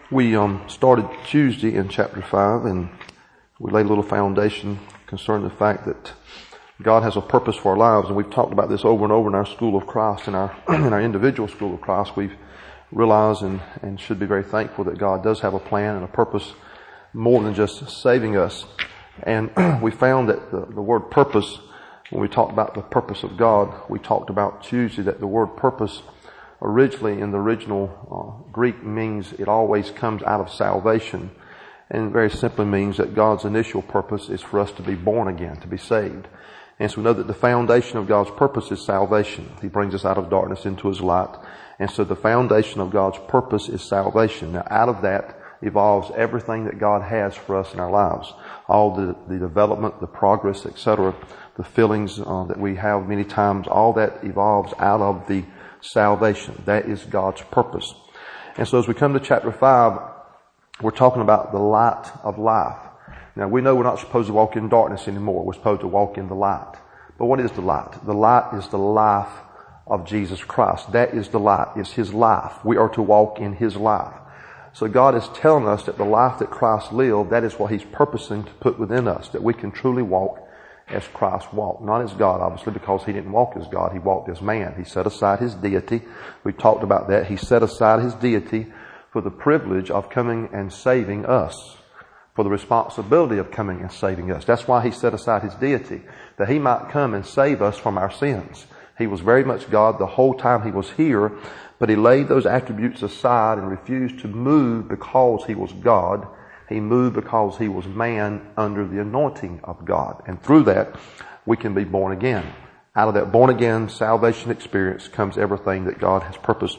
We started Tuesday in chapter 5, and we laid a little foundation concerning the fact that God has a purpose for our lives, and we've talked about this over and over in our School of Christ, in our individual School of Christ. We've realized and should be very thankful that God does have a plan and a purpose more than just saving us. And we found that the word purpose, when we talked about the purpose of God, we talked about Tuesday that the word purpose originally in the original Greek means it always comes out of salvation, and very simply means that God's initial purpose is for us to be born again, to be saved. And so we know that the foundation of God's purpose is salvation. He brings us out of darkness into His light. And so the foundation of God's purpose is salvation. Now out of that evolves everything that God has for us in our lives. All the development, the progress, etc., the feelings that we have many times, all that evolves out of the salvation. That is God's purpose. And so as we come to chapter 5, we're talking about the light of life. Now we know we're not supposed to walk in darkness anymore. We're supposed to walk in the light. But what is the light? The light is the life of Jesus Christ. That is the light. It's His life. We are to walk in His life. So God is telling us that the life that Christ lived, that is what He's purposing to put within us, that we can truly walk as Christ walked. Not as God, obviously, because He didn't walk as God. He walked as man. He set aside His deity. We talked about that. He set aside His deity for the privilege of coming and saving us, for the responsibility of coming and saving us. That's why He set aside His deity, that He might come and save us from our sins. He was very much God the whole time He was here, but He laid those attributes aside and refused to move because He was God. He moved because He was man under the anointing of God. And through that, we can be born again. Out of that born again salvation experience comes everything that God has purposed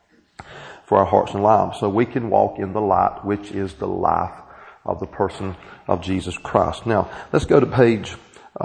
for our hearts and lives. So we can walk in the light, which is the life of the person of Jesus Christ. Now, let's go to page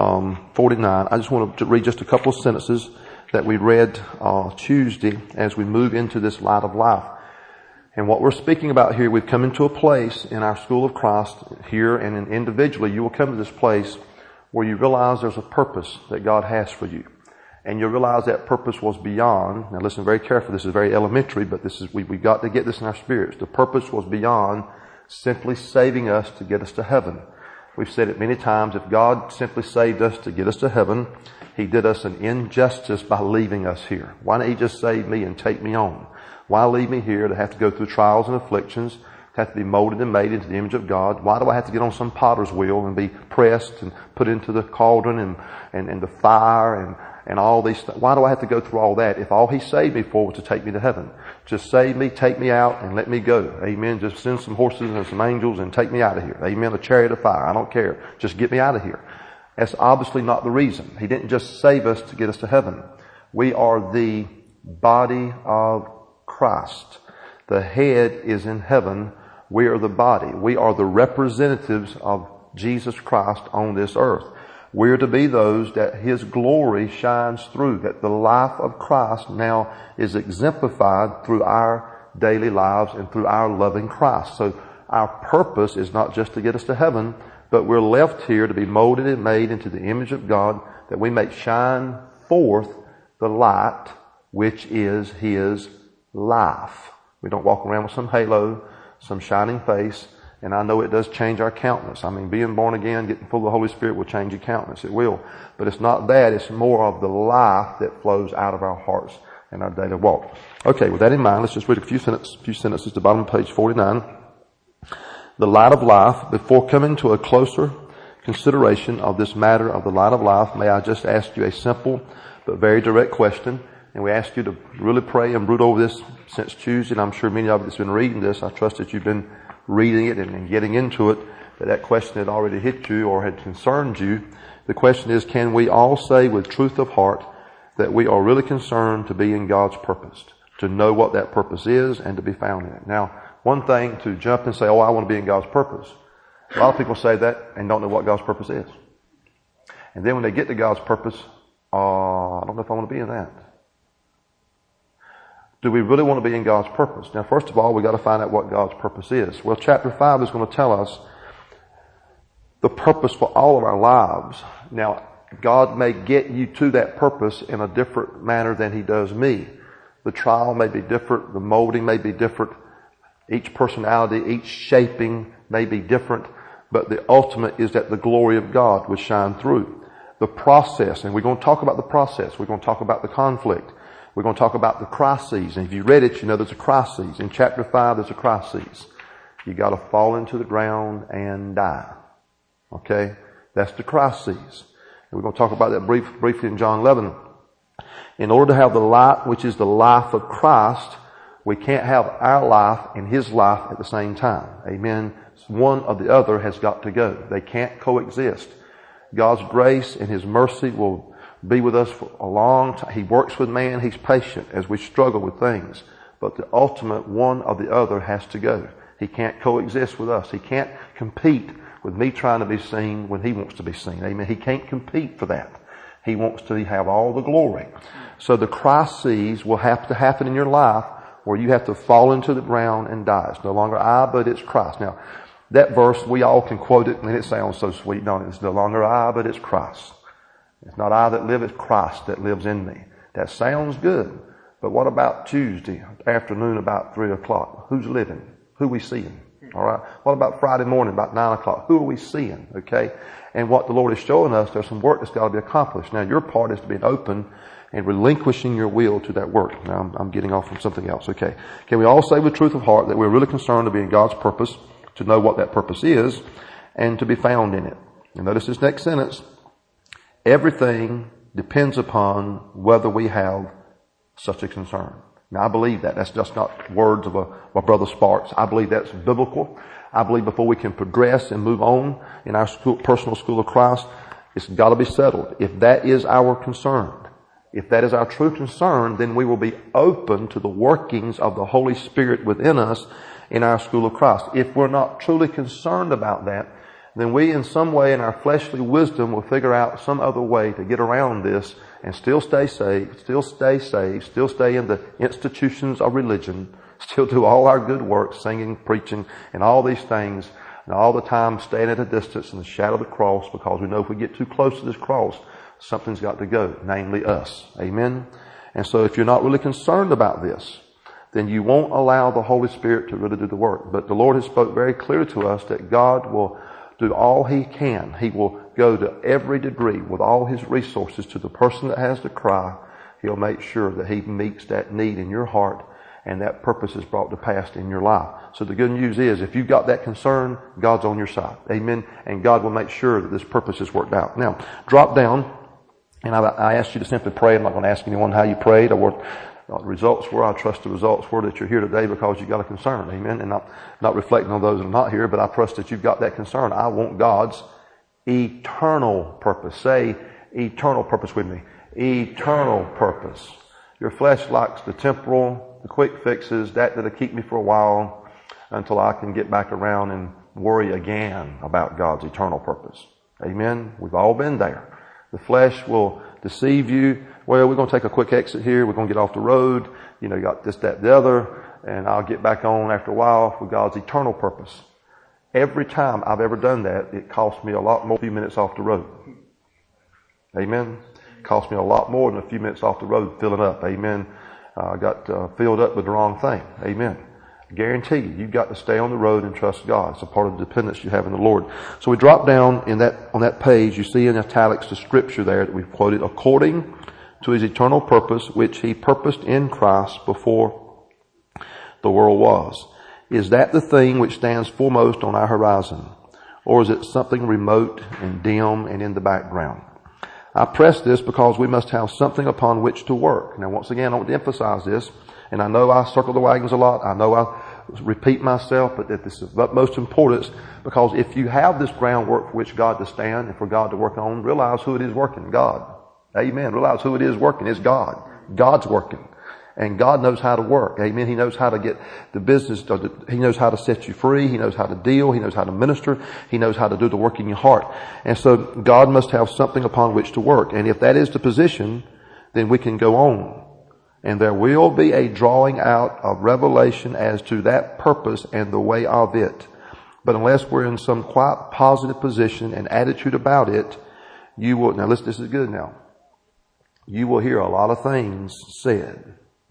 49. I just want to read just a couple of sentences that we read Tuesday as we move into this light of life. And what we're speaking about here, we've come into a place in our School of Christ here and individually, you will come to this place where you realize there's a purpose that God has for you. And you realize that purpose was beyond, now listen very carefully, this is very elementary, but we've got to get this in our spirits. The purpose was beyond simply saving us to get us to heaven. We've said it many times, if God simply saved us to get us to heaven, He did us an injustice by leaving us here. Why didn't He just save me and take me on? Why leave me here to have to go through trials and afflictions, to have to be molded and made into the image of God? Why do I have to get on some potter's wheel and be pressed and put into the cauldron and the fire and all these things? Why do I have to go through all that if all He saved me for was to take me to heaven? Just save me, take me out, and let me go. Amen. Just send some horses and some angels and take me out of here. Amen. A chariot of fire. I don't care. Just get me out of here. That's obviously not the reason. He didn't just save us to get us to heaven. We are the body of Christ. The head is in heaven. We are the body. We are the representatives of Jesus Christ on this earth. We are to be those that His glory shines through, that the life of Christ now is exemplified through our daily lives and through our loving Christ. So our purpose is not just to get us to heaven, but we're left here to be molded and made into the image of God, that we may shine forth the light, which is His life. We don't walk around with some halo, some shining face. And I know it does change our countenance. I mean, being born again, getting full of the Holy Spirit will change your countenance. It will. But it's not that. It's more of the life that flows out of our hearts in our daily walk. Okay, with that in mind, let's just read a few sentences at the bottom of page 49. The light of life. Before coming to a closer consideration of this matter of the light of life, may I just ask you a simple but very direct question. And we ask you to really pray and brood over this since Tuesday. And I'm sure many of you that's been reading this, I trust that you've been reading it and getting into it, that question had already hit you or had concerned you. The question is, can we all say with truth of heart that we are really concerned to be in God's purpose, to know what that purpose is and to be found in it? Now, one thing to jump and say, oh, I want to be in God's purpose. A lot of people say that and don't know what God's purpose is. And then when they get to God's purpose, I don't know if I want to be in that. Do we really want to be in God's purpose? Now, first of all, we've got to find out what God's purpose is. Well, chapter 5 is going to tell us the purpose for all of our lives. Now, God may get you to that purpose in a different manner than He does me. The trial may be different. The molding may be different. Each personality, each shaping may be different, but the ultimate is that the glory of God would shine through. The process, and we're going to talk about the process. We're going to talk about the conflict. We're going to talk about the crises. And if you read it, you know there's a crisis. In chapter 5, there's a crisis. You got to fall into the ground and die. Okay? That's the crises. And we're going to talk about that briefly in John 11. In order to have the light, which is the life of Christ, we can't have our life and His life at the same time. Amen. One or the other has got to go. They can't coexist. God's grace and His mercy will be with us for a long time. He works with man. He's patient as we struggle with things. But the ultimate one or the other has to go. He can't coexist with us. He can't compete with me trying to be seen when He wants to be seen. Amen. He can't compete for that. He wants to have all the glory. So the crises will have to happen in your life where you have to fall into the ground and die. It's no longer I, but it's Christ. Now, that verse, we all can quote it, and it sounds so sweet, don't it? It's no longer I, but it's Christ. It's not I that live, it's Christ that lives in me. That sounds good. But what about Tuesday afternoon about 3 o'clock? Who's living? Who are we seeing? All right. What about Friday morning about 9 o'clock? Who are we seeing? Okay. And what the Lord is showing us, there's some work that's got to be accomplished. Now, your part is to be open and relinquishing your will to that work. Now, I'm getting off from something else. Okay. Can we all say with truth of heart that we're really concerned to be in God's purpose, to know what that purpose is, and to be found in it? And notice this next sentence. Everything depends upon whether we have such a concern. Now, I believe that. That's just not words of a Brother Sparks. I believe that's biblical. I believe before we can progress and move on in our personal school of Christ, it's got to be settled. If that is our concern, if that is our true concern, then we will be open to the workings of the Holy Spirit within us in our school of Christ. If we're not truly concerned about that, then we in some way in our fleshly wisdom will figure out some other way to get around this and still stay saved, still stay in the institutions of religion, still do all our good works, singing, preaching, and all these things, and all the time staying at a distance in the shadow of the cross, because we know if we get too close to this cross, something's got to go, namely us. Amen? And so if you're not really concerned about this, then you won't allow the Holy Spirit to really do the work. But the Lord has spoke very clearly to us that God will do all He can. He will go to every degree with all His resources to the person that has the cry. He'll make sure that He meets that need in your heart and that purpose is brought to pass in your life. So the good news is, if you've got that concern, God's on your side. Amen. And God will make sure that this purpose is worked out. Now, drop down, and I asked you to simply pray. I'm not going to ask anyone how you prayed or what the results were. I trust the results were that you're here today because you've got a concern. Amen. And not reflecting on those that are not here, but I trust that you've got that concern. I want God's eternal purpose. Say eternal purpose with me. Eternal purpose. Your flesh likes the temporal, the quick fixes, that'll keep me for a while until I can get back around and worry again about God's eternal purpose. Amen. We've all been there. The flesh will deceive you. Well, we're going to take a quick exit here. We're going to get off the road. You got this, that, the other, and I'll get back on after a while with God's eternal purpose. Every time I've ever done that, it cost me a lot more than a few minutes off the road. Amen. It cost me a lot more than a few minutes off the road filling up. Amen. I got filled up with the wrong thing. Amen. I guarantee you've got to stay on the road and trust God. It's a part of the dependence you have in the Lord. So we drop down on that page, you see in italics the scripture there that we've quoted, according to His eternal purpose, which He purposed in Christ before the world was. Is that the thing which stands foremost on our horizon? Or is it something remote and dim and in the background? I press this because we must have something upon which to work. Now, once again, I want to emphasize this, and I know I circle the wagons a lot. I know I repeat myself, but that this is of utmost importance, because if you have this groundwork for which God to stand and for God to work on, realize who it is working. God. Amen. Realize who it is working. It's God. God's working. And God knows how to work. Amen. He knows how to get the business. He knows how to set you free. He knows how to deal. He knows how to minister. He knows how to do the work in your heart. And so God must have something upon which to work. And if that is the position, then we can go on. And there will be a drawing out of revelation as to that purpose and the way of it. But unless we're in some quite positive position and attitude about it, you will, now listen, this is good now. You will hear a lot of things said.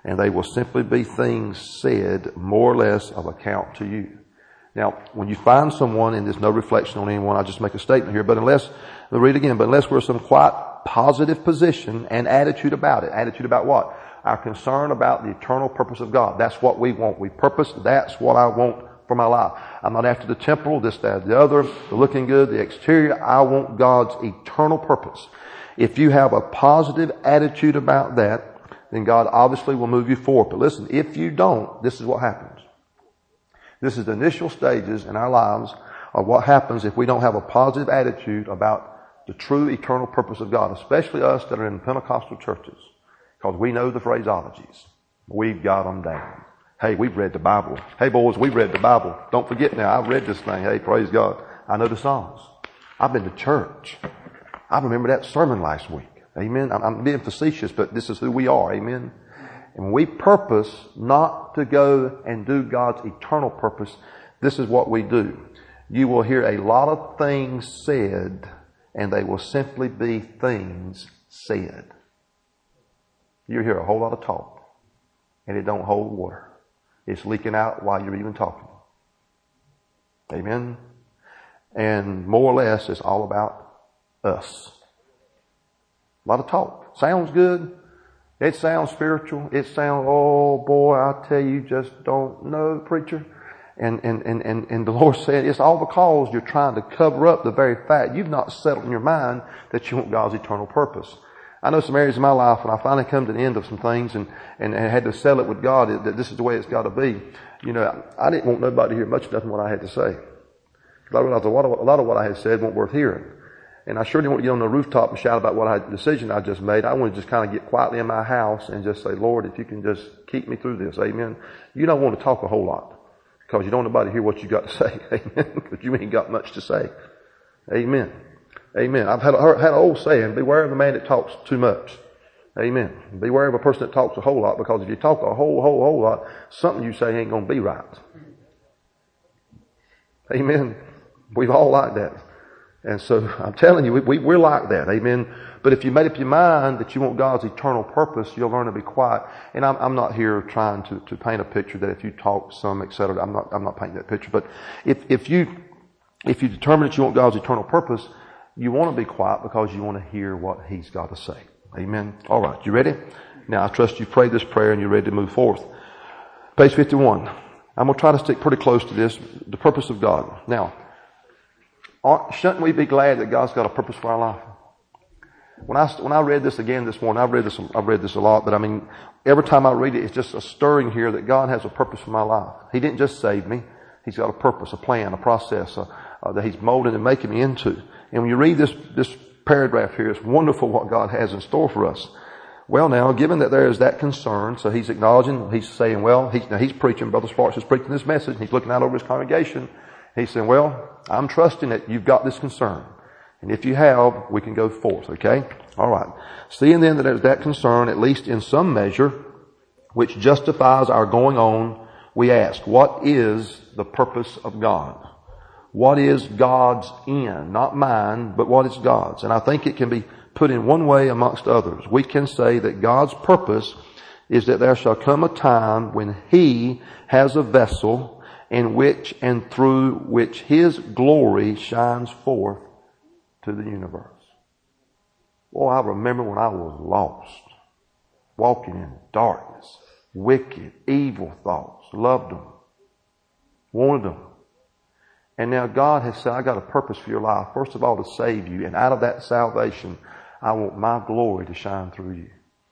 and they will simply be things said more or less of account to you. Now, when you find someone, and there's no reflection on anyone, I'll just make a statement here, but unless we're some quite positive position and attitude about it. Attitude about what? Our concern about the eternal purpose of God. That's what we want. We purpose, that's what I want for my life. I'm not after the temporal, this, that, the other, the looking good, the exterior. I want God's eternal purpose. If you have a positive attitude about that, then God obviously will move you forward. But listen, if you don't, this is what happens. This is the initial stages in our lives of what happens if we don't have a positive attitude about the true eternal purpose of God, especially us that are in Pentecostal churches, because we know the phraseologies. We've got them down. Hey, we've read the Bible. Hey, boys, we've read the Bible. Don't forget now, I've read this thing. Hey, praise God. I know the songs. I've been to church. I remember that sermon last week. Amen. I'm being facetious, but this is who we are. Amen. And when we purpose not to go and do God's eternal purpose, this is what we do. You will hear a lot of things said, and they will simply be things said. You hear a whole lot of talk, and it don't hold water. It's leaking out while you're even talking. Amen. And more or less, it's all about us. A lot of talk. Sounds good. It sounds spiritual. It sounds, oh boy, I tell you, just don't know, preacher. And the Lord said, it's all because you're trying to cover up the very fact you've not settled in your mind that you want God's eternal purpose. I know some areas in my life when I finally come to the end of some things and had to settle it with God that this is the way it's got to be. You know, I didn't want nobody to hear much of nothing what I had to say. Because I realized a lot of what I had said wasn't worth hearing. And I sure didn't want to get on the rooftop and shout about what decision I just made. I wanted to just kind of get quietly in my house and just say, Lord, if you can just keep me through this. Amen. You don't want to talk a whole lot because you don't want nobody to hear what you got to say. Amen. But you ain't got much to say. Amen. Amen. I've had an old saying, beware of the man that talks too much. Amen. Beware of a person that talks a whole lot, because if you talk a whole lot, something you say ain't going to be right. Amen. We've all like that. And so I'm telling you, we're like that. Amen. But if you made up your mind that you want God's eternal purpose, you'll learn to be quiet. And I'm not here trying to paint a picture that if you talk some, etc. I'm not painting that picture. But if you determine that you want God's eternal purpose, you want to be quiet because you want to hear what He's got to say. Amen. All right. You ready? Now, I trust you prayed this prayer and you're ready to move forth. Page 51. I'm going to try to stick pretty close to this. The purpose of God. Now, shouldn't we be glad that God's got a purpose for our life? When I read this again this morning, I've read this a lot, but I mean, every time I read it, it's just a stirring here that God has a purpose for my life. He didn't just save me. He's got a purpose, a plan, a process that He's molding and making me into. And when you read this paragraph here, it's wonderful what God has in store for us. Well, now, given that there is that concern, so he's acknowledging, he's saying, well, he's preaching, Brother Sparks is preaching this message, and he's looking out over his congregation. He's saying, well, I'm trusting that you've got this concern. And if you have, we can go forth, okay? All right. Seeing then that there's that concern, at least in some measure, which justifies our going on, we ask, what is the purpose of God? What is God's end? Not mine, but what is God's? And I think it can be put in one way amongst others. We can say that God's purpose is that there shall come a time when He has a vessel in which and through which His glory shines forth to the universe. Well, I remember when I was lost, walking in darkness, wicked, evil thoughts, loved them, wanted them. And now God has said, I got a purpose for your life. First of all, to save you. And out of that salvation, I want my glory to shine through you.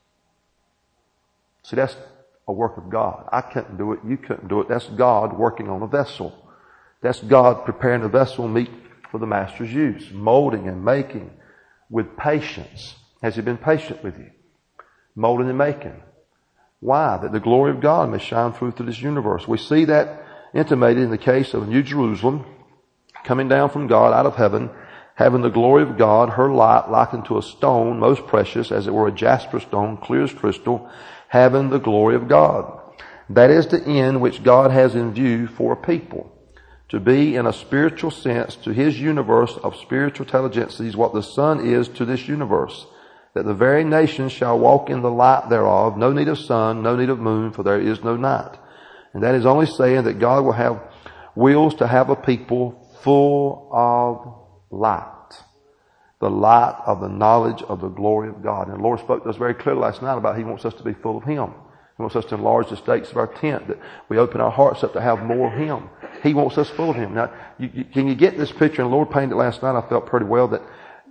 See, that's a work of God. I couldn't do it. You couldn't do it. That's God working on a vessel. That's God preparing a vessel meet for the Master's use. Molding and making with patience. Has He been patient with you? Molding and making. Why? That the glory of God may shine through to this universe. We see that intimated in the case of New Jerusalem, coming down from God out of heaven, having the glory of God, her light likened to a stone most precious, as it were a jasper stone, clear as crystal, having the glory of God. That is the end which God has in view for a people. To be, in a spiritual sense, to His universe of spiritual intelligences what the sun is to this universe. that the very nations shall walk in the light thereof. No need of sun, no need of moon, for there is no night. And that is only saying that God wills to have a people full of light. The light of the knowledge of the glory of God. And the Lord spoke to us very clearly last night about He wants us to be full of Him. He wants us to enlarge the stakes of our tent, that we open our hearts up to have more of Him. He wants us full of Him. Now, can you get this picture? And the Lord painted it last night. I felt pretty well that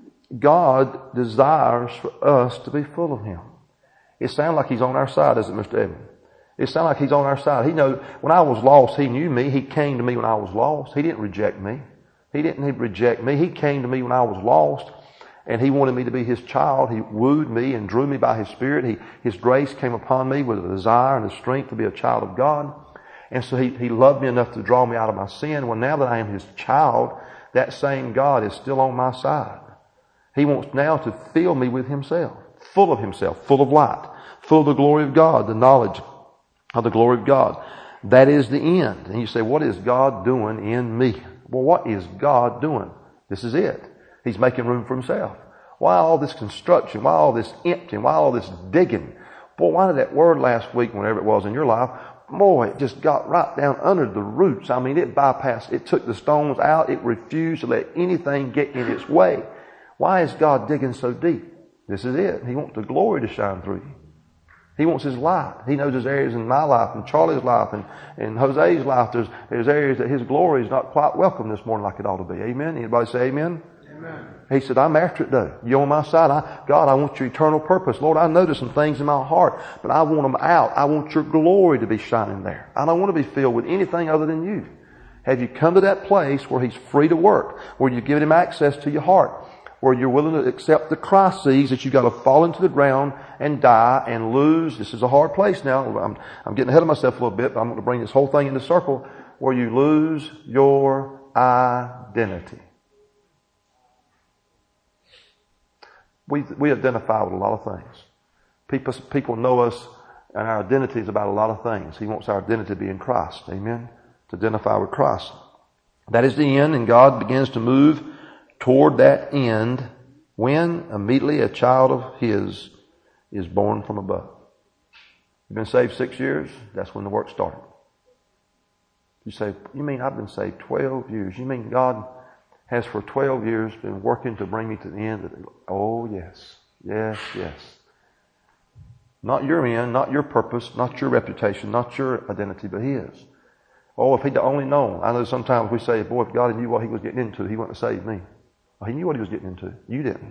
God desires for us to be full of Him. It sounds like He's on our side, doesn't it, Mr. Edmund? It sounds like He's on our side. He knows, when I was lost, He knew me. He came to me when I was lost. He didn't reject me. He didn't reject me. He came to me when I was lost, and He wanted me to be His child. He wooed me and drew me by His Spirit. His grace came upon me with a desire and a strength to be a child of God. And so He loved me enough to draw me out of my sin. Well, now that I am His child, that same God is still on my side. He wants now to fill me with Himself, full of light, full of the glory of God, the knowledge of the glory of God. That is the end. And you say, what is God doing in me? Well, what is God doing? This is it. He's making room for Himself. Why all this construction? Why all this emptying? Why all this digging? Boy, why did that word last week, whenever it was in your life, boy, it just got right down under the roots. I mean, it bypassed, it took the stones out. It refused to let anything get in its way. Why is God digging so deep? This is it. He wants the glory to shine through you. He wants His light. He knows there's areas in my life and Charlie's life and Jose's life. There's areas that His glory is not quite welcome this morning like it ought to be. Amen? Anybody say amen? Amen. He said, I'm after it though. You on my side? God, I want your eternal purpose. Lord, I know there's some things in my heart, but I want them out. I want your glory to be shining there. I don't want to be filled with anything other than you. Have you come to that place where He's free to work, where you've given Him access to your heart, where you're willing to accept the crises that you've got to fall into the ground and die and lose? This is a hard place now. I'm getting ahead of myself a little bit, but I'm going to bring this whole thing into circle, where you lose your identity. We identify with a lot of things. People know us, and our identity is about a lot of things. He wants our identity to be in Christ. Amen? To identify with Christ. That is the end, and God begins to move toward that end when immediately a child of His is born from above. You've been saved 6 years? That's when the work started. You say, you mean I've been saved 12 years? You mean God has for 12 years been working to bring me to the end? Oh, yes. Yes, yes. Not your end, not your purpose, not your reputation, not your identity, but His. Oh, if He'd only known. I know sometimes we say, boy, if God knew what He was getting into, He wouldn't have saved me. Well, He knew what He was getting into. You didn't.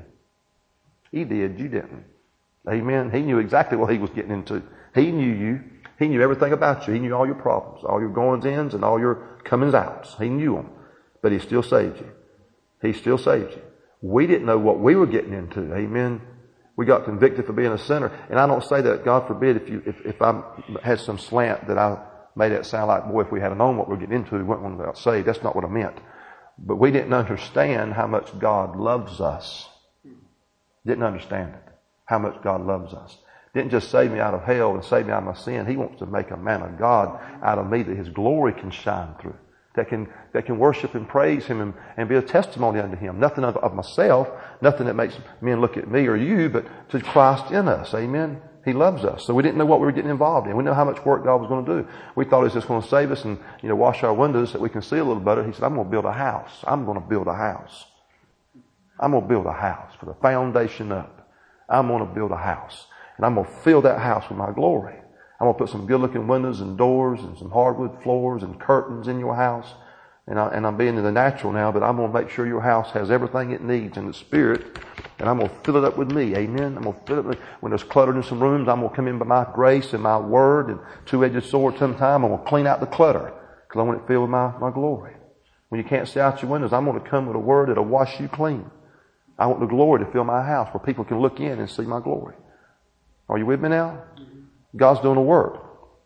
He did. You didn't. Amen. He knew exactly what He was getting into. He knew you. He knew everything about you. He knew all your problems, all your goings-ins, and all your comings-outs. He knew them. But He still saved you. He still saved you. We didn't know what we were getting into. Amen. We got convicted for being a sinner. And I don't say that, God forbid, if I had some slant that I made it sound like, boy, if we had known what we were getting into, we wouldn't want to get saved. That's not what I meant. But we didn't understand how much God loves us. Didn't understand it. How much God loves us. Didn't just save me out of hell and save me out of my sin. He wants to make a man of God out of me that His glory can shine through. That can worship and praise Him and be a testimony unto Him. Nothing of myself, nothing that makes men look at me or you, but to Christ in us. Amen. He loves us. So we didn't know what we were getting involved in. We didn't know how much work God was going to do. We thought He was just going to save us and, wash our windows so that we can see a little better. He said, I'm going to build a house. I'm going to build a house. I'm going to build a house for the foundation up. I'm going to build a house. And I'm going to fill that house with my glory. I'm going to put some good looking windows and doors and some hardwood floors and curtains in your house. And I'm being in the natural now, but I'm going to make sure your house has everything it needs in the Spirit. And I'm going to fill it up with me. Amen. I'm going to fill it when there's cluttered in some rooms, I'm going to come in by my grace and my word and two-edged sword sometime. I'm going to clean out the clutter because I want it filled with my glory. When you can't see out your windows, I'm going to come with a word that'll wash you clean. I want the glory to fill my house where people can look in and see my glory. Are you with me now? God's doing a work.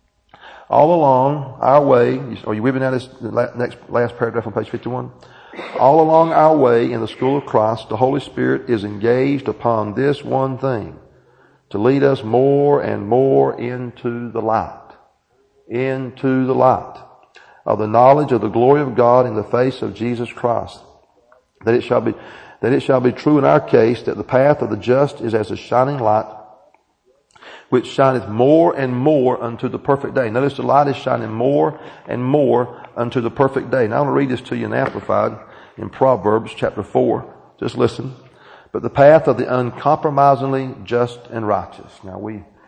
All along our way, are you with me now? This last paragraph on page 51. All along our way in the school of Christ, the Holy Spirit is engaged upon this one thing, to lead us more and more into the light of the knowledge of the glory of God in the face of Jesus Christ, that it shall be that it shall be true in our case that the path of the just is as a shining light, which shineth more and more unto the perfect day. Notice the light is shining more and more unto the perfect day. Now I want to read this to you in Amplified in Proverbs chapter 4. Just listen. But the path of the uncompromisingly just and righteous. Now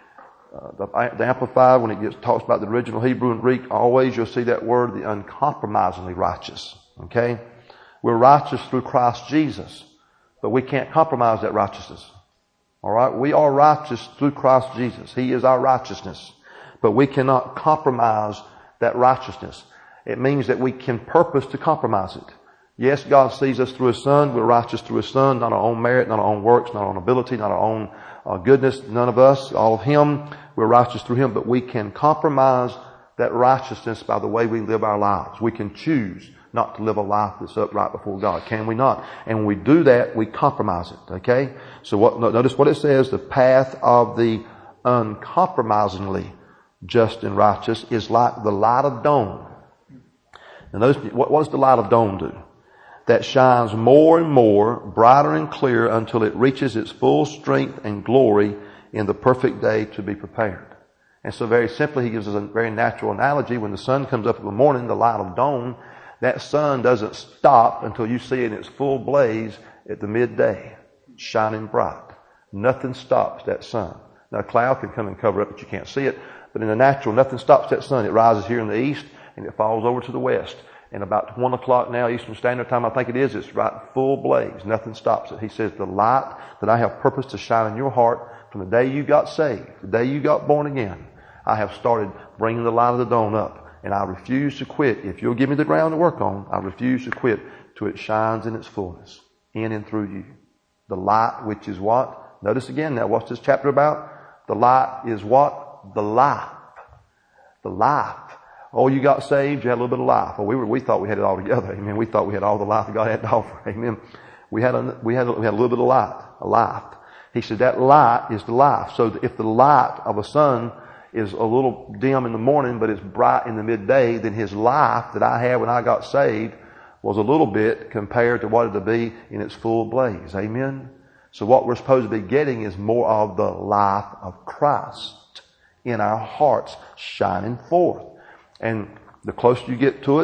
the Amplified, when it talks about the original Hebrew and Greek, always you'll see that word, the uncompromisingly righteous. Okay? We're righteous through Christ Jesus, but we can't compromise that righteousness. Alright? We are righteous through Christ Jesus. He is our righteousness. But we cannot compromise that righteousness. It means that we can purpose to compromise it. Yes, God sees us through His Son. We're righteous through His Son, not our own merit, not our own works, not our own ability, not our own goodness. None of us, all of Him. We're righteous through Him, but we can compromise that righteousness by the way we live our lives. We can choose not to live a life that's upright before God. Can we not? And when we do that, we compromise it. Okay? So notice what it says, the path of the uncompromisingly just and righteous is like the light of dawn. Now notice, what does the light of dawn do? That shines more and more, brighter and clearer until it reaches its full strength and glory in the perfect day to be prepared. And so very simply, he gives us a very natural analogy. When the sun comes up in the morning, the light of dawn, that sun doesn't stop until you see it in its full blaze at the midday, shining bright. Nothing stops that sun. Now a cloud can come and cover it, but you can't see it. But in the natural, nothing stops that sun. It rises here in the east and it falls over to the west. And about 1 o'clock now, Eastern Standard Time, I think it is, it's right full blaze. Nothing stops it. He says, the light that I have purposed to shine in your heart from the day you got saved, the day you got born again, I have started bringing the light of the dawn up. And I refuse to quit. If you'll give me the ground to work on, I refuse to quit till it shines in its fullness, in and through you. The light, which is what? Notice again now, what's this chapter about? The light is what? The life. The life. Oh, you got saved, you had a little bit of life. Oh, we thought we had it all together. Amen. We thought we had all the life that God had to offer. Amen. We had a little bit of light, a life. He said that light is the life. So if the light of a sun is a little dim in the morning, but it's bright in the midday, then his life that I had when I got saved was a little bit compared to what it would be in its full blaze. Amen. So what we're supposed to be getting is more of the life of Christ in our hearts, shining forth. And the closer you get to it,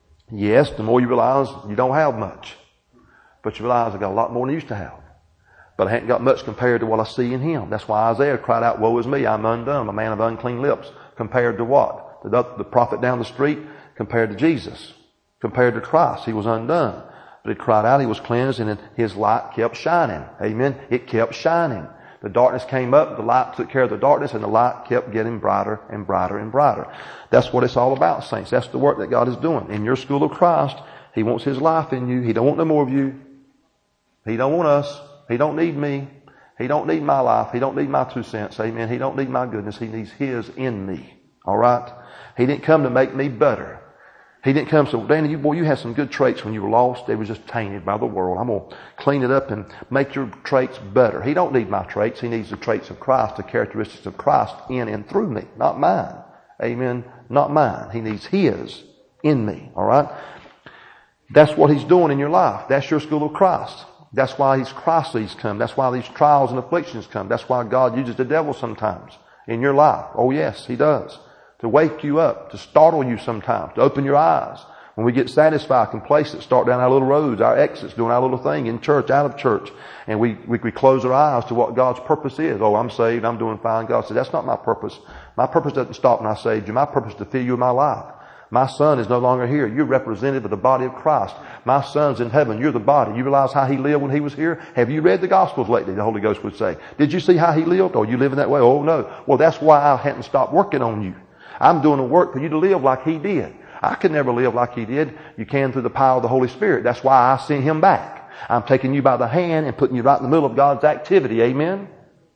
yes, the more you realize you don't have much. But you realize I got a lot more than I used to have. But I haven't got much compared to what I see in Him. That's why Isaiah cried out, woe is me, I'm undone, a man of unclean lips. Compared to what? The prophet down the street compared to Jesus. Compared to Christ, he was undone. But he cried out, he was cleansed, and his light kept shining. Amen. It kept shining. The darkness came up, the light took care of the darkness, and the light kept getting brighter and brighter and brighter. That's what it's all about, saints. That's the work that God is doing. In your school of Christ, He wants His life in you. He don't want no more of you. He don't want us. He don't need me. He don't need my life. He don't need my 2 cents. Amen. He don't need my goodness. He needs His in me. All right? He didn't come to make me better. He didn't come so, Danny, you had some good traits when you were lost. They were just tainted by the world. I'm going to clean it up and make your traits better. He don't need my traits. He needs the traits of Christ, the characteristics of Christ in and through me, not mine. Amen. Not mine. He needs His in me. All right? That's what He's doing in your life. That's your school of Christ. That's why these crises come. That's why these trials and afflictions come. That's why God uses the devil sometimes in your life. Oh yes, He does. To wake you up, to startle you sometimes, to open your eyes. When we get satisfied, complacent, start down our little roads, our exits, doing our little thing in church, out of church, and we close our eyes to what God's purpose is. Oh, I'm saved, I'm doing fine. God said, that's not my purpose. My purpose doesn't stop when I saved you. My purpose is to fill you with my life. My son is no longer here. You're representative of the body of Christ. My son's in heaven. You're the body. You realize how he lived when he was here? Have you read the Gospels lately? The Holy Ghost would say. Did you see how he lived? Oh, you living that way? Oh, no. Well, that's why I hadn't stopped working on you. I'm doing the work for you to live like he did. I could never live like he did. You can through the power of the Holy Spirit. That's why I sent him back. I'm taking you by the hand and putting you right in the middle of God's activity. Amen?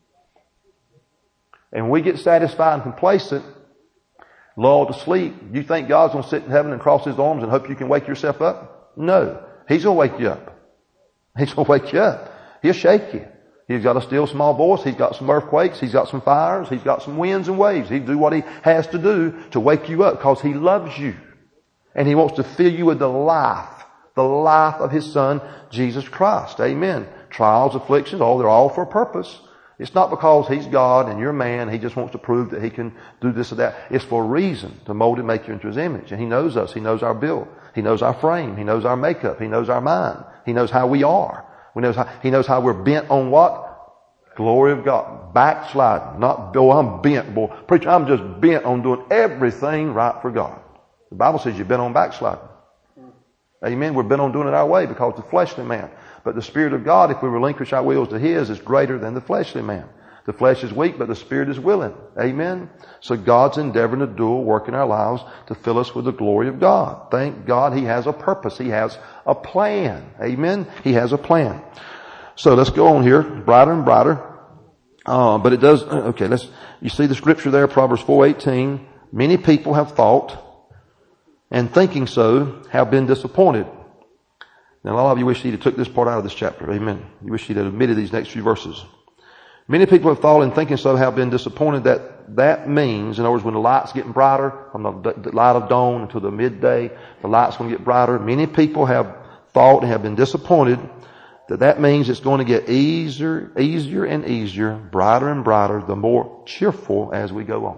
And when we get satisfied and complacent, lulled to sleep, you think God's going to sit in heaven and cross His arms and hope you can wake yourself up? No. He's going to wake you up. He's going to wake you up. He'll shake you. He's got a still small voice. He's got some earthquakes. He's got some fires. He's got some winds and waves. He'll do what He has to do to wake you up because He loves you. And He wants to fill you with the life The life of His Son, Jesus Christ. Amen. Trials, afflictions, they're all for a purpose. It's not because He's God and you're man. He just wants to prove that He can do this or that. It's for a reason, to mold and make you into His image. And He knows us. He knows our build. He knows our frame. He knows our makeup. He knows our mind. He knows how we are. He knows how we're bent on what? Glory of God. Backsliding. Not, I'm bent, boy. Preacher, I'm just bent on doing everything right for God. The Bible says you're bent on backsliding. Amen. We're bent on doing it our way because the fleshly man. But the Spirit of God, if we relinquish our wills to His, is greater than the fleshly man. The flesh is weak, but the Spirit is willing. Amen. So God's endeavoring to do a work in our lives to fill us with the glory of God. Thank God He has a purpose. He has a plan. Amen. He has a plan. So let's go on here. Brighter and brighter. But it does, okay, you see the scripture there, Proverbs 4:18. Many people have thought, and thinking so, have been disappointed. Now, a lot of you wish He'd have took this part out of this chapter. Amen. You wish He'd have omitted these next few verses. Many people have thought, and thinking so, have been disappointed. That means, in other words, when the light's getting brighter, from the light of dawn until the midday, the light's going to get brighter. Many people have thought and have been disappointed that means it's going to get easier and easier, brighter and brighter, the more cheerful as we go on.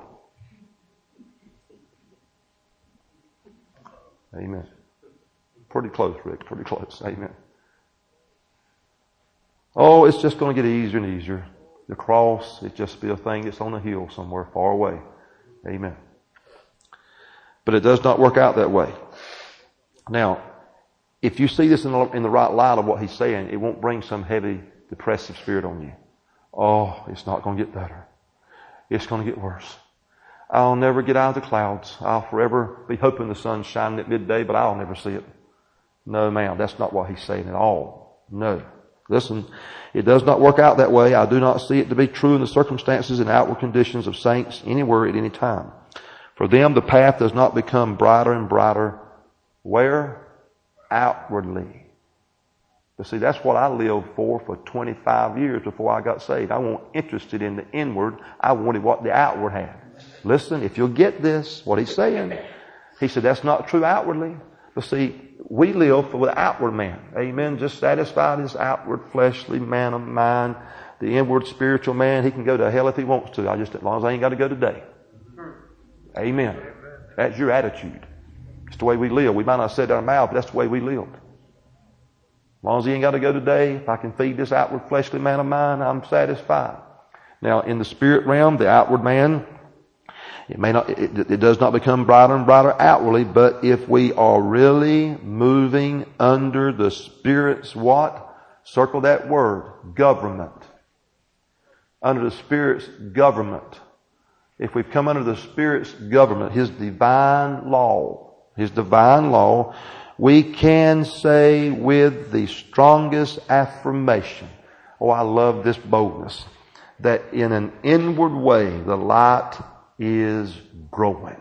Amen. Pretty close, Rick. Pretty close. Amen. Oh, it's just going to get easier and easier. The cross, it just be a thing that's on a hill somewhere far away. Amen. But it does not work out that way. Now, if you see this in the right light of what He's saying, it won't bring some heavy, depressive spirit on you. Oh, it's not going to get better. It's going to get worse. I'll never get out of the clouds. I'll forever be hoping the sun's shining at midday, but I'll never see it. No, ma'am, that's not what He's saying at all. No. Listen, it does not work out that way. I do not see it to be true in the circumstances and outward conditions of saints anywhere at any time. For them, the path does not become brighter and brighter. Where? Outwardly. But see, that's what I lived for 25 years before I got saved. I wasn't interested in the inward. I wanted what the outward had. Listen, if you'll get this, what He's saying, He said that's not true outwardly. But see, we live for the outward man. Amen. Just satisfied his outward fleshly man of mind. The inward spiritual man, he can go to hell if he wants to. As long as I ain't got to go today. Amen. That's your attitude. It's the way we live. We might not say it out of our mouth, but that's the way we live. As long as he ain't got to go today, if I can feed this outward fleshly man of mine, I'm satisfied. Now, in the spirit realm, the outward man, it does not become brighter and brighter outwardly, but if we are really moving under the Spirit's what? Circle that word. Government. Under the Spirit's government. If we've come under the Spirit's government, His divine law, we can say with the strongest affirmation, oh, I love this boldness, that in an inward way, the light is growing.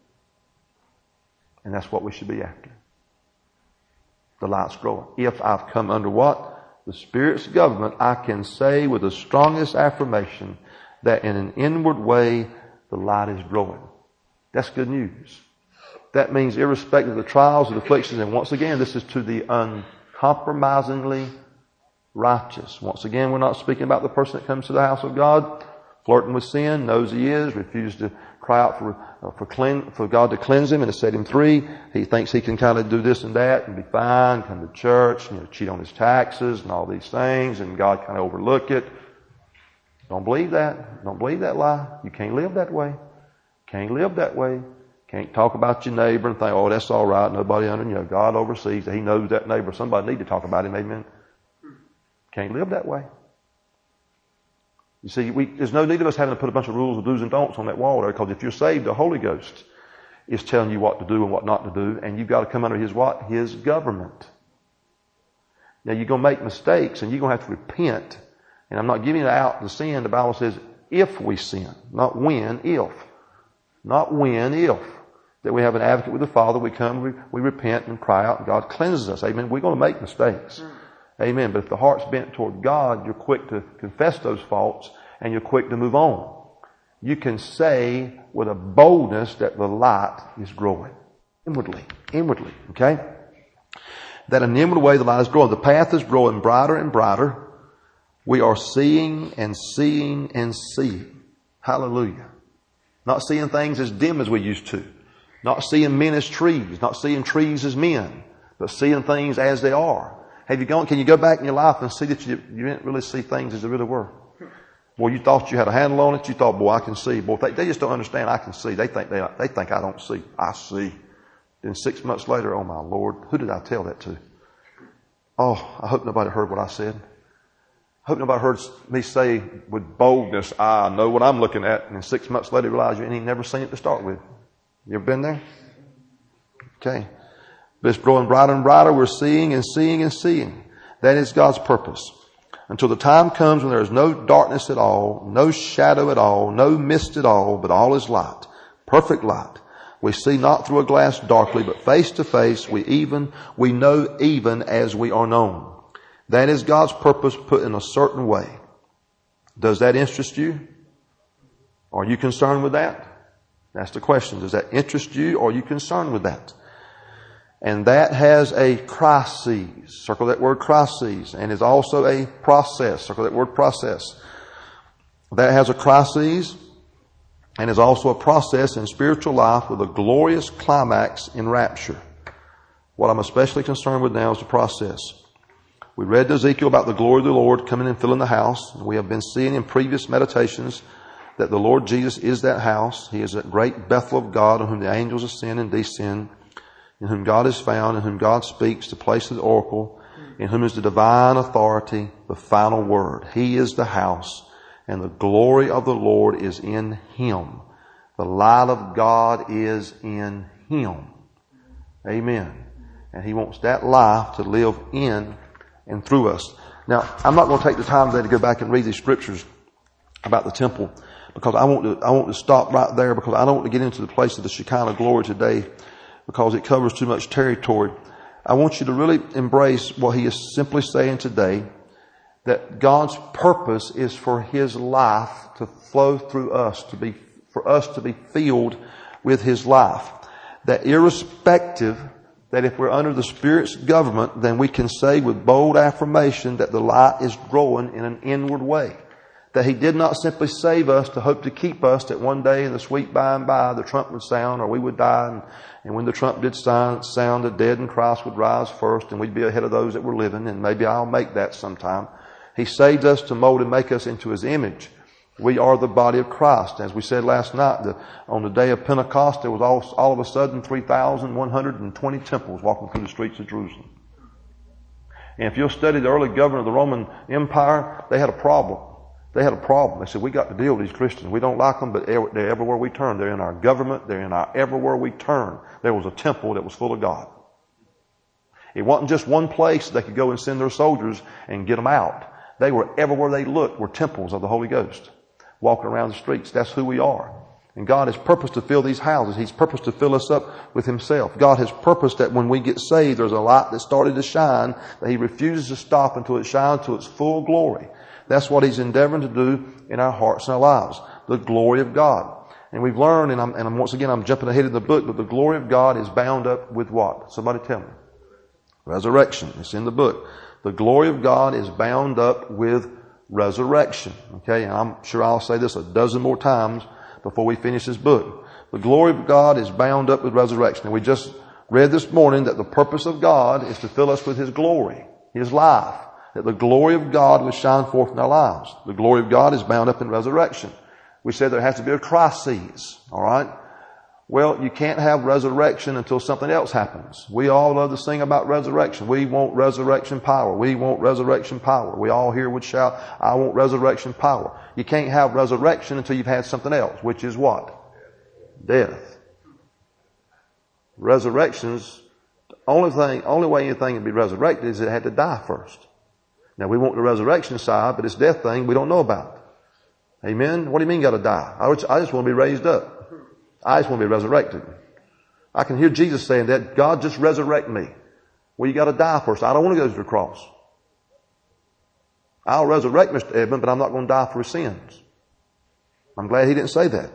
And that's what we should be after. The light's growing. If I've come under what? The Spirit's government, I can say with the strongest affirmation that in an inward way, the light is growing. That's good news. That means irrespective of the trials and afflictions, and once again, this is to the uncompromisingly righteous. Once again, we're not speaking about the person that comes to the house of God, flirting with sin, knows he is, refused to cry out for God to cleanse him and to set him free. He thinks he can kind of do this and that and be fine, come to church, cheat on his taxes and all these things, and God kind of overlook it. Don't believe that. Don't believe that lie. You can't live that way. Can't live that way. Can't talk about your neighbor and think, oh, that's all right. Nobody under, God oversees that. He knows that neighbor. Somebody need to talk about him. Amen. Can't live that way. You see, there's no need of us having to put a bunch of rules of do's and don'ts on that wall there, because if you're saved, the Holy Ghost is telling you what to do and what not to do, and you've got to come under His what? His government. Now, you're going to make mistakes, and you're going to have to repent. And I'm not giving it out to sin. The Bible says if we sin, not when, if. Not when, if. That we have an advocate with the Father, we come, we repent and cry out, and God cleanses us. Amen. We're going to make mistakes. Amen. But if the heart's bent toward God, you're quick to confess those faults and you're quick to move on. You can say with a boldness that the light is growing. Inwardly. Okay? That innumerable way the light is growing. The path is growing brighter and brighter. We are seeing and seeing and seeing. Hallelujah. Not seeing things as dim as we used to. Not seeing men as trees. Not seeing trees as men. But seeing things as they are. Can you go back in your life and see that you didn't really see things as they really were? Boy, you thought you had a handle on it. You thought, boy, I can see. Boy, they just don't understand I can see. They think I don't see. I see. Then 6 months later, oh my Lord, who did I tell that to? Oh, I hope nobody heard what I said. I hope nobody heard me say with boldness, I know what I'm looking at. And then 6 months later, realize you ain't never seen it to start with. You ever been there? Okay. But it's growing brighter and brighter. We're seeing and seeing and seeing. That is God's purpose. Until the time comes when there is no darkness at all, no shadow at all, no mist at all, but all is light. Perfect light. We see not through a glass darkly, but face to face. We know even as we are known. That is God's purpose put in a certain way. Does that interest you? Are you concerned with that? That's the question. Does that interest you, or are you concerned with that? And that has a crisis. Circle that word crisis. And is also a process. Circle that word process. That has a crisis and is also a process in spiritual life with a glorious climax in rapture. What I'm especially concerned with now is the process. We read Ezekiel about the glory of the Lord coming and filling the house. We have been seeing in previous meditations that the Lord Jesus is that house. He is that great Bethel of God on whom the angels ascend and descend, in whom God is found, in whom God speaks, the place of the oracle, in whom is the divine authority, the final word. He is the house, and the glory of the Lord is in Him. The light of God is in Him. Amen. And He wants that life to live in and through us. Now, I'm not going to take the time today to go back and read these scriptures about the temple, because I want to stop right there, because I don't want to get into the place of the Shekinah glory today, because it covers too much territory. I want you to really embrace what he is simply saying today, that God's purpose is for His life to flow through us, for us to be filled with His life. That irrespective, that if we're under the Spirit's government, then we can say with bold affirmation that the light is growing in an inward way. That He did not simply save us to hope to keep us, that one day in the sweet by and by the trump would sound or we would die, and when the trump did sound, the dead in Christ would rise first and we'd be ahead of those that were living, and maybe I'll make that sometime. He saved us to mold and make us into His image. We are the body of Christ. As we said last night, on the day of Pentecost, there was all of a sudden 3,120 temples walking through the streets of Jerusalem. And if you'll study the early government of the Roman Empire, they had a problem. They said, we got to deal with these Christians. We don't like them, but they're everywhere we turn. They're in our government. They're in our everywhere we turn. There was a temple that was full of God. It wasn't just one place they could go and send their soldiers and get them out. They were everywhere they looked were temples of the Holy Ghost. Walking around the streets. That's who we are. And God has purposed to fill these houses. He's purposed to fill us up with Himself. God has purposed that when we get saved, there's a light that started to shine, that He refuses to stop until it shines to its full glory. That's what He's endeavoring to do in our hearts and our lives. The glory of God. And we've learned, and I'm jumping ahead of the book, but the glory of God is bound up with what? Somebody tell me. Resurrection. It's in the book. The glory of God is bound up with resurrection. Okay, and I'm sure I'll say this a dozen more times before we finish this book. The glory of God is bound up with resurrection. And we just read this morning that the purpose of God is to fill us with His glory, His life. That the glory of God will shine forth in our lives. The glory of God is bound up in resurrection. We said there has to be a crisis. Alright? Well, you can't have resurrection until something else happens. We all love to sing about resurrection. We want resurrection power. We want resurrection power. We all here would shout, I want resurrection power. You can't have resurrection until you've had something else, which is what? Death. Resurrection's the only way anything can be resurrected is it had to die first. Now we want the resurrection side, but this death thing we don't know about. Amen? What do you mean got to die? I just want to be raised up. I just want to be resurrected. I can hear Jesus saying that, God, just resurrect me. Well, you got to die first. I don't want to go to the cross. I'll resurrect Mr. Edmund, but I'm not going to die for his sins. I'm glad he didn't say that.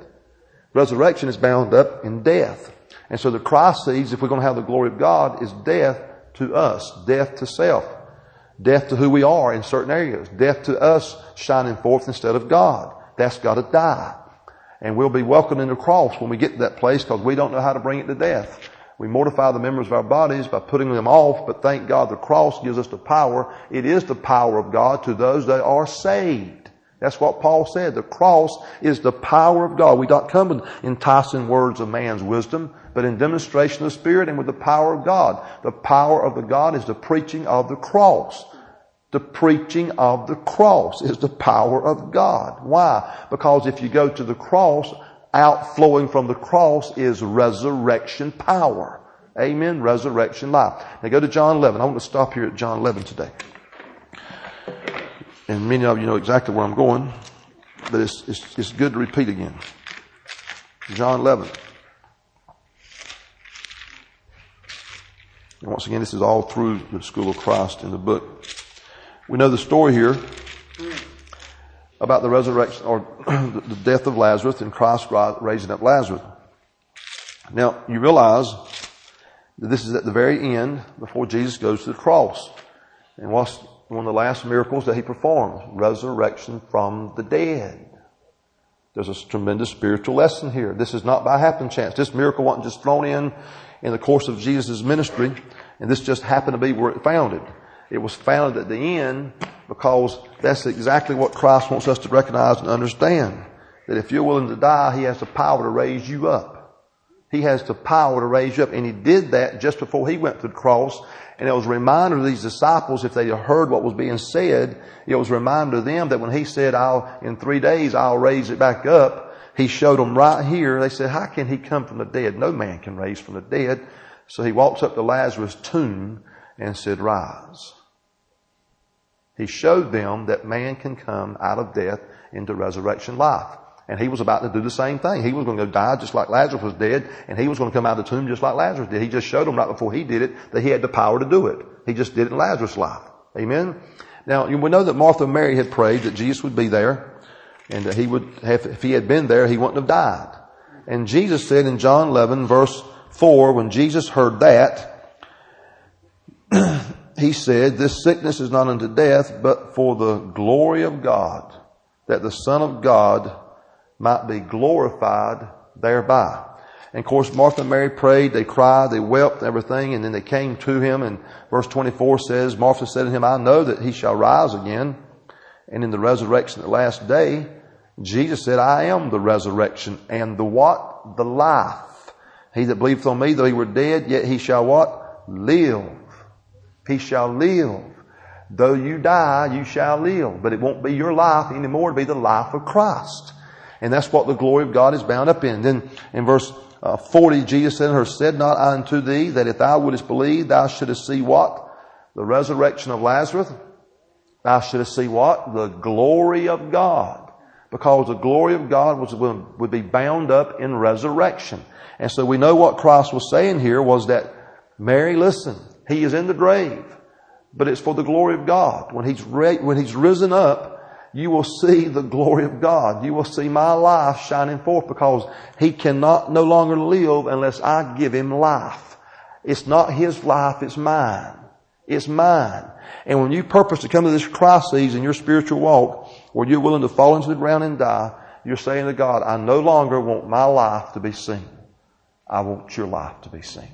Resurrection is bound up in death. And so the crisis, if we're going to have the glory of God, is death to us, death to self, death to who we are in certain areas, death to us shining forth instead of God. That's got to die. And we'll be welcomed in the cross when we get to that place because we don't know how to bring it to death. We mortify the members of our bodies by putting them off, but thank God the cross gives us the power. It is the power of God to those that are saved. That's what Paul said. The cross is the power of God. We don't come in enticing words of man's wisdom, but in demonstration of the Spirit and with the power of God. The power of the God is the preaching of the cross. The preaching of the cross is the power of God. Why? Because if you go to the cross, outflowing from the cross is resurrection power. Amen. Resurrection life. Now go to John 11. I want to stop here at John 11 today. And many of you know exactly where I'm going, but it's good to repeat again. John 11. And once again, this is all through the School of Christ in the book. We know the story here about the resurrection or the death of Lazarus and Christ raising up Lazarus. Now, you realize that this is at the very end before Jesus goes to the cross. And what's one of the last miracles that he performs? Resurrection from the dead. There's a tremendous spiritual lesson here. This is not by happen chance. This miracle wasn't just thrown in the course of Jesus' ministry, and this just happened to be where it founded. It was founded at the end because that's exactly what Christ wants us to recognize and understand. That if you're willing to die, he has the power to raise you up. He has the power to raise you up. And he did that just before he went to the cross. And it was a reminder to these disciples, if they heard what was being said, it was a reminder to them that when he said, in 3 days I'll raise it back up, he showed them right here. They said, how can he come from the dead? No man can raise from the dead. So he walks up to Lazarus' tomb and said, rise. He showed them that man can come out of death into resurrection life. And he was about to do the same thing. He was going to go die just like Lazarus was dead, and he was going to come out of the tomb just like Lazarus did. He just showed them right before he did it that he had the power to do it. He just did it in Lazarus' life. Amen? Now, we know that Martha and Mary had prayed that Jesus would be there, and that he would have, if he had been there, he wouldn't have died. And Jesus said in John 11, verse 4, when Jesus heard that, he said, this sickness is not unto death, but for the glory of God, that the Son of God might be glorified thereby. And of course, Martha and Mary prayed, they cried, they wept and everything, and then they came to him. And verse 24 says, Martha said to him, I know that he shall rise again. And in the resurrection at the last day, Jesus said, I am the resurrection and the what? The life. He that believeth on me, though he were dead, yet he shall what? Live. He shall live. Though you die, you shall live. But it won't be your life anymore. It'll be the life of Christ. And that's what the glory of God is bound up in. Then in verse 40, Jesus said to her, said not I unto thee that if thou wouldest believe, thou shouldest see what? The resurrection of Lazarus. Thou shouldest see what? The glory of God. Because the glory of God would be bound up in resurrection. And so we know what Christ was saying here was that, Mary, listen, he is in the grave, but it's for the glory of God. When he's risen up, you will see the glory of God. You will see my life shining forth because he cannot no longer live unless I give him life. It's not his life, it's mine. It's mine. And when you purpose to come to this crisis in your spiritual walk, where you're willing to fall into the ground and die, you're saying to God, I no longer want my life to be seen. I want your life to be seen.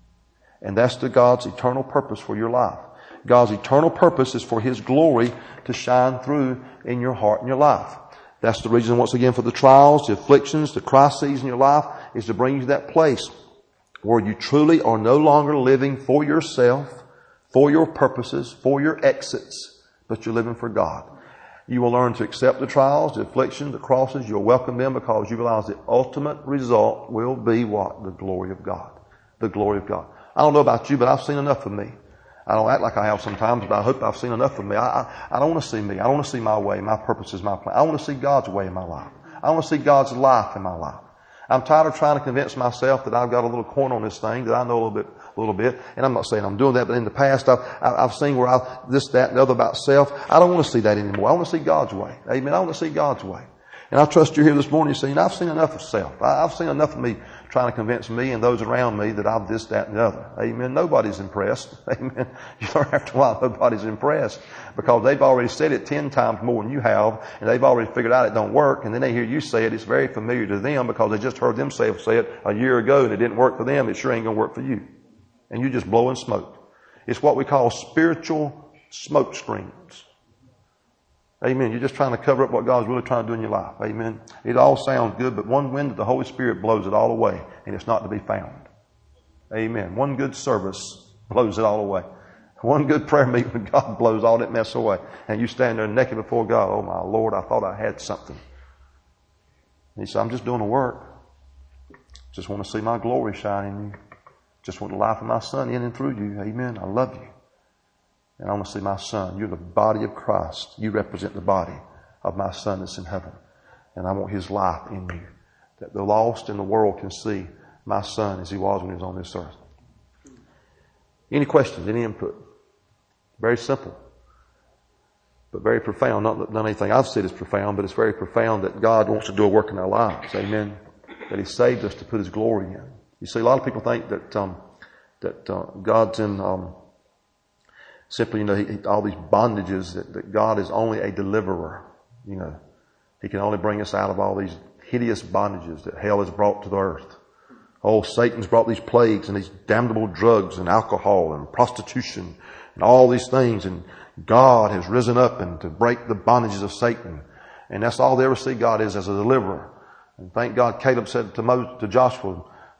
And that's the God's eternal purpose for your life. God's eternal purpose is for his glory to shine through in your heart and your life. That's the reason, once again, for the trials, the afflictions, the crises in your life, is to bring you to that place where you truly are no longer living for yourself, for your purposes, for your exits, but you're living for God. You will learn to accept the trials, the afflictions, the crosses. You'll welcome them because you realize the ultimate result will be what? The glory of God. The glory of God. I don't know about you, but I've seen enough of me. I don't act like I have sometimes, but I hope I've seen enough of me. I don't want to see me. I don't want to see my way, my purposes, my plan. I want to see God's way in my life. I want to see God's life in my life. I'm tired of trying to convince myself that I've got a little corner on this thing, that I know a little bit. And I'm not saying I'm doing that, but in the past I've seen where this, that, and the other about self. I don't want to see that anymore. I want to see God's way. Amen. I want to see God's way. And I trust you're here this morning saying, I've seen enough of self. I've seen enough of me trying to convince me and those around me that I'm this, that, and the other. Amen. Nobody's impressed. Amen. You learn after a while nobody's impressed because they've already said it 10 times more than you have, and they've already figured out it don't work, and then they hear you say it. It's very familiar to them because they just heard themselves say it a year ago and it didn't work for them. It sure ain't going to work for you. And you just blowing smoke. It's what we call spiritual smoke screens. Amen. You're just trying to cover up what God's really trying to do in your life. Amen. It all sounds good, but one wind of the Holy Spirit blows it all away, and it's not to be found. Amen. One good service blows it all away. One good prayer meeting with God blows all that mess away. And you stand there naked before God. Oh, my Lord, I thought I had something. And He said, I'm just doing the work. Just want to see my glory shine in you. Just want the life of my Son in and through you. Amen. I love you. And I want to see my Son. You're the body of Christ. You represent the body of my Son that's in heaven. And I want His life in you. That the lost in the world can see my Son as He was when He was on this earth. Any questions? Any input? Very simple. But very profound. Not anything I've said is profound, but it's very profound that God wants to do a work in our lives. Amen. That He saved us to put His glory in. You see, a lot of people think that God's in... Simply, all these bondages, that God is only a deliverer. He can only bring us out of all these hideous bondages that hell has brought to the earth. Oh, Satan's brought these plagues and these damnable drugs and alcohol and prostitution and all these things. And God has risen up and to break the bondages of Satan. And that's all they ever see God is as a deliverer. And thank God Caleb said to Joshua,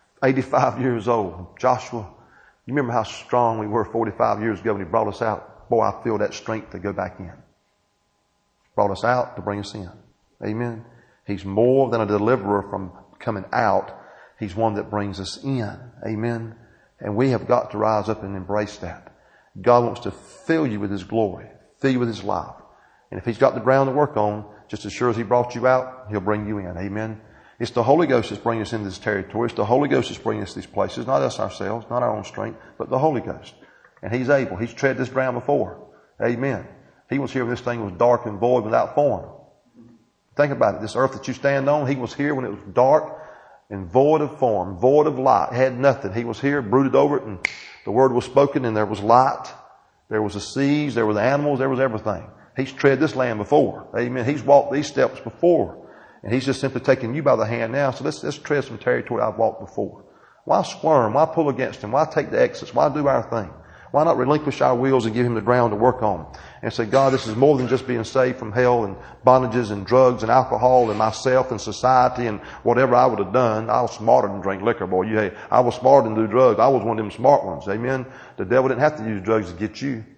85 years old, Joshua, you remember how strong we were 45 years ago when He brought us out? Boy, I feel that strength to go back in. Brought us out to bring us in. Amen. He's more than a deliverer from coming out. He's one that brings us in. Amen. And we have got to rise up and embrace that. God wants to fill you with His glory, fill you with His life. And if He's got the ground to work on, just as sure as He brought you out, He'll bring you in. Amen. It's the Holy Ghost that's bringing us into this territory. It's the Holy Ghost that's bringing us to these places. Not us ourselves, not our own strength, but the Holy Ghost. And He's able. He's tread this ground before. Amen. He was here when this thing was dark and void without form. Think about it. This earth that you stand on, He was here when it was dark and void of form, void of light. It had nothing. He was here, brooded over it, and the Word was spoken, and there was light. There was the seas. There were the animals. There was everything. He's tread this land before. Amen. He's walked these steps before. And He's just simply taking you by the hand now. So let's tread some territory I've walked before. Why squirm? Why pull against Him? Why take the exits? Why do our thing? Why not relinquish our wills and give Him the ground to work on? And say, God, this is more than just being saved from hell and bondages and drugs and alcohol and myself and society and whatever I would have done. I was smarter than drink liquor, boy. I was smarter than do drugs. I was one of them smart ones. Amen. The devil didn't have to use drugs to get you.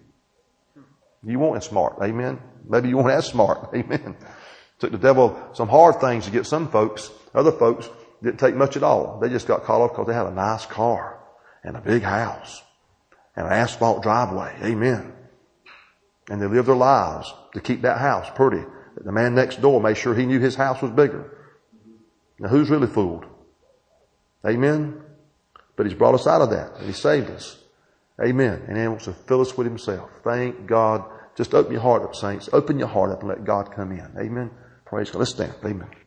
You weren't smart. Amen. Maybe you weren't as smart. Amen. Took the devil some hard things to get some folks. Other folks didn't take much at all. They just got caught up because they had a nice car and a big house and an asphalt driveway. Amen. And they lived their lives to keep that house pretty. The man next door made sure he knew his house was bigger. Now who's really fooled? Amen. But He's brought us out of that and He saved us. Amen. And He wants to fill us with Himself. Thank God. Just open your heart up, saints. Open your heart up and let God come in. Amen. Praise God. Let's stand. Amen.